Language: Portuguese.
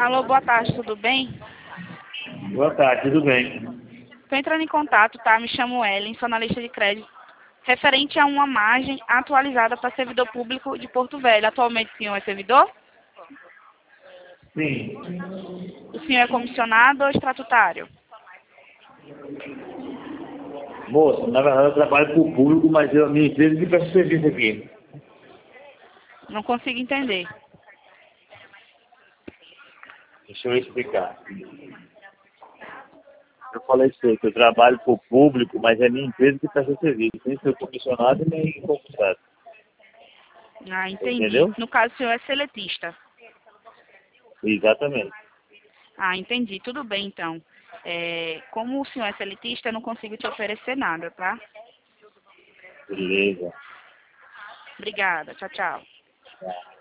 Alô, boa tarde, tudo bem? Boa tarde, tudo bem? Estou entrando em contato, tá? Me chamo Ellen, sou analista de crédito. Referente a uma margem atualizada para servidor público de Porto Velho. Atualmente o senhor é servidor? Sim. O senhor é comissionado ou estatutário? Moça, na verdade eu trabalho para o público, mas a minha empresa que presta serviço aqui. Não consigo entender. Deixa eu explicar. Eu falei isso aí, que eu trabalho para o público, mas é a minha empresa que presta serviço. Nem sou comissionado nem concursado. Ah, entendi. Entendeu? No caso, o senhor é seletista. Exatamente. Ah, entendi. Tudo bem, então. Como o senhor é seletista, eu não consigo te oferecer nada, tá? Beleza. Obrigada. Tchau, tchau. Tá.